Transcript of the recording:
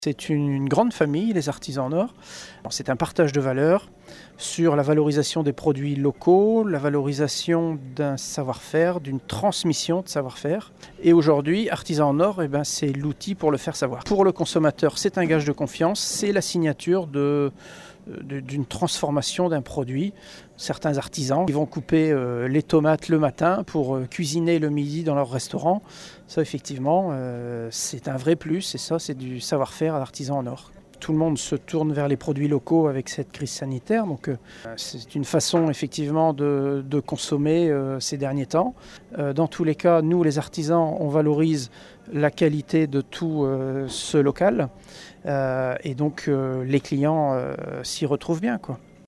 C'est une grande famille, les artisans en or. C'est un partage de valeurs sur la valorisation des produits locaux, la valorisation d'un savoir-faire, d'une transmission de savoir-faire. Et aujourd'hui, Artisan en or, c'est l'outil pour le faire savoir. Pour le consommateur, c'est un gage de confiance, c'est la signature d'une transformation d'un produit. Certains artisans qui vont couper les tomates le matin pour cuisiner le midi dans leur restaurant. Ça, effectivement, c'est un vrai plus et ça, c'est du savoir-faire à l'artisan en or. Tout le monde se tourne vers les produits locaux avec cette crise sanitaire, donc c'est une façon effectivement de consommer ces derniers temps. Dans tous les cas, nous les artisans, on valorise la qualité de tout ce local et donc les clients s'y retrouvent bien, quoi.